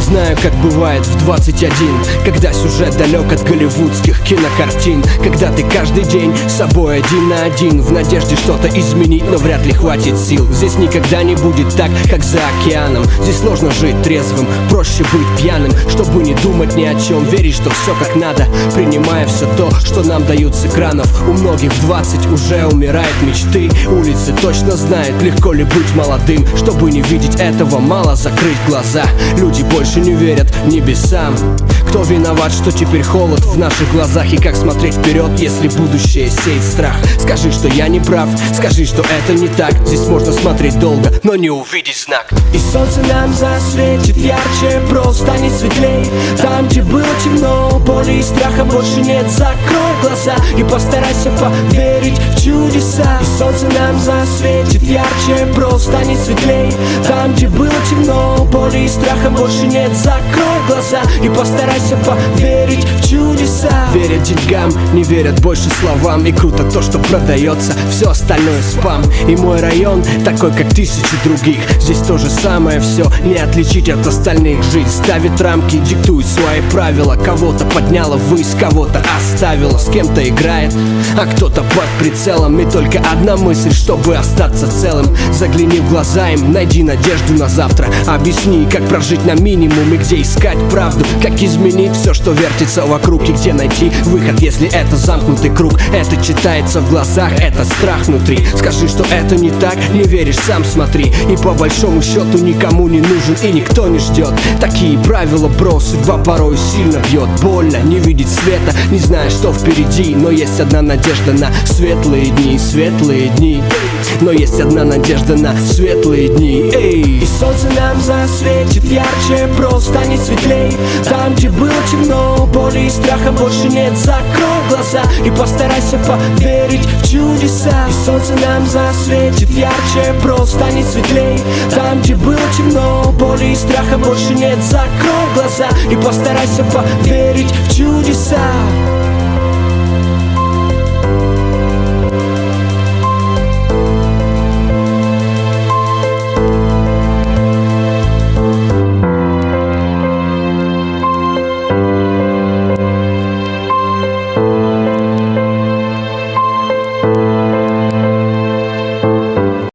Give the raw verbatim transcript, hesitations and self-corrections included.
знаю, как бывает в двадцать один, когда сюжет далек от голливудских кинокартин, когда ты каждый день с собой один на один, в надежде что-то изменить, но вряд ли хватит сил. Здесь никогда не будет так, как за океаном. Здесь сложно жить трезвым, проще быть пьяным, чтобы не думать ни о чем, верить, что все как надо, принимая все то, что нам дают с экранов. У многих в двадцать уже умирают мечты, улицы точно знают, легко ли быть молодым. Чтобы не видеть этого, мало закрыть глаза. Люди больше не верят небесам. Кто виноват, что теперь холод в наших глазах? И как смотреть вперед, если будущее сеет страх? Скажи, что я не прав, скажи, что это не так. Здесь можно смотреть долго, но не увидеть знак. И солнце нам засветит ярче, просто станет светлей. Там, где было темно, боли и страха больше нет. Закрой глаза и постарайся поверить в чудеса. И солнце нам засветит ярче, просто станет светлей. Там, где было темно, боли и страха больше нет. Закрой глаза и постарайся поверить в чудеса. Верят деньгам, не верят больше словам. И круто то, что продается, все остальное спам. И мой район такой, как тысячи других. Здесь то же самое все, не отличить от остальных. Жизнь ставит рамки, диктует свои правила. Кого-то подняла ввысь, кого-то оставила, с кем-то играет, а кто-то под прицелом. И только одна мысль, чтобы остаться целым. Загляни в глаза им, найди надежду на завтра. Объясни, как прожить на минимум и где искать правду. Как изменить все, что вертится вокруг, и где найти выход, если это замкнутый круг. Это читается в глазах, это страх внутри. Скажи, что это не так, не веришь, сам смотри. И по большому счету никому не нужен и никто не ждет. Такие правила, бро, судьба порой сильно бьет. Больно не видеть света, не зная, что впереди. Но есть одна надежда на светлые дни, светлые дни. Но есть одна надежда на светлые дни. Эй! И солнце нам засветит ярче, просто станет светлей. Там, где было темно, боли и страха больше нет. Закрой глаза и постарайся поверить в чудеса. И солнце нам засветит ярче, просто станет светлей. Там, где было темно, боли и страха больше нет. Закрой глаза и постарайся поверить в чудеса.